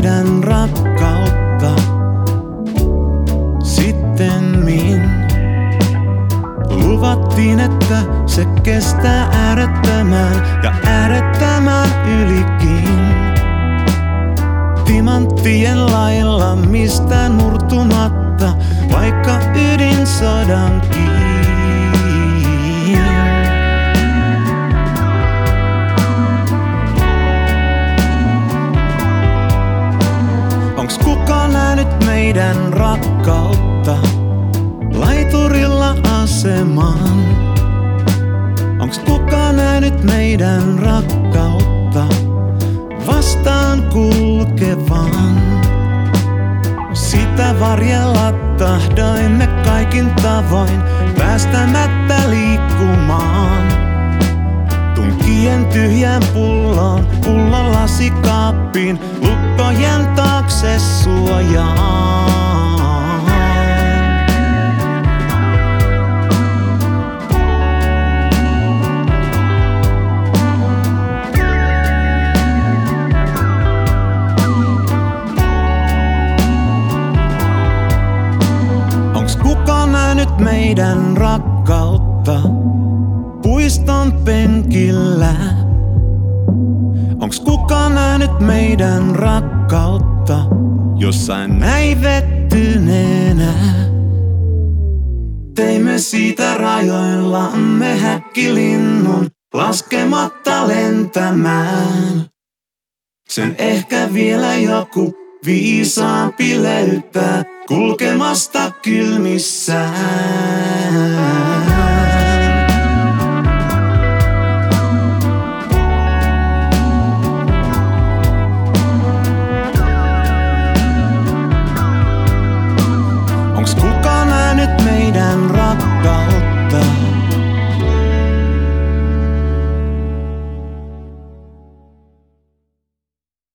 meidän rakkautta sittemmin? Luvattiin, että se kestää äärettömän ja äärettömän ylikin. Timanttien lailla mistään murtumatta, vaikka ydinsodankin. Onks kukaan nähnyt meidän rakkautta laiturilla asemaan? Onks kukaan nähnyt meidän rakkautta vastaan kulkevan? Sitä varjella tahdoimme kaikin tavoin päästämättä liikkumaan. Tunkien tyhjään pulloon, pullon lasikaappiin, lukkojen taakse suojaan. Onks kukaan nähnyt meidän rakkautta puiston penkillä? Onks kukaan nähnyt meidän rakkautta jossain näivettyneenä? Teimme siitä rajoillamme häkkilinnun laskematta lentämään. Sen ehkä vielä joku viisaampi löytää kulkemasta kylmissään. Onks kukaan nähnyt meidän rakkautta